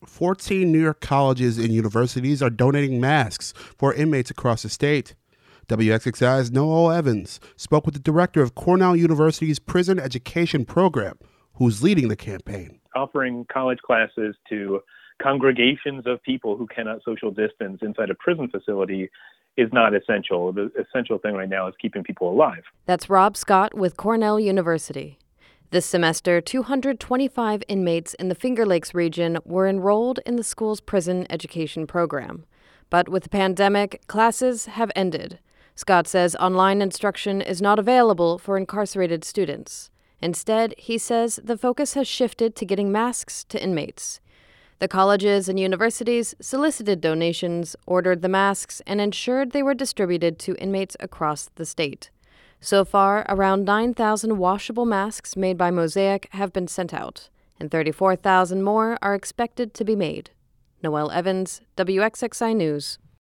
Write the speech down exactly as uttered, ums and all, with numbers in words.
fourteen New York colleges and universities are donating masks for inmates across the state. W X X I's Noel Evans spoke with the director of Cornell University's Prison Education Program, who's leading the campaign. Offering college classes to congregations of people who cannot social distance inside a prison facility is not essential. The essential thing right now is keeping people alive. That's Rob Scott with Cornell University. This semester, two hundred twenty-five inmates in the Finger Lakes region were enrolled in the school's prison education program. But with the pandemic, classes have ended. Scott says online instruction is not available for incarcerated students. Instead, he says the focus has shifted to getting masks to inmates. The colleges and universities solicited donations, ordered the masks, and ensured they were distributed to inmates across the state. So far, around nine thousand washable masks made by Mosaic have been sent out, and thirty-four thousand more are expected to be made. Noel Evans, W X X I News.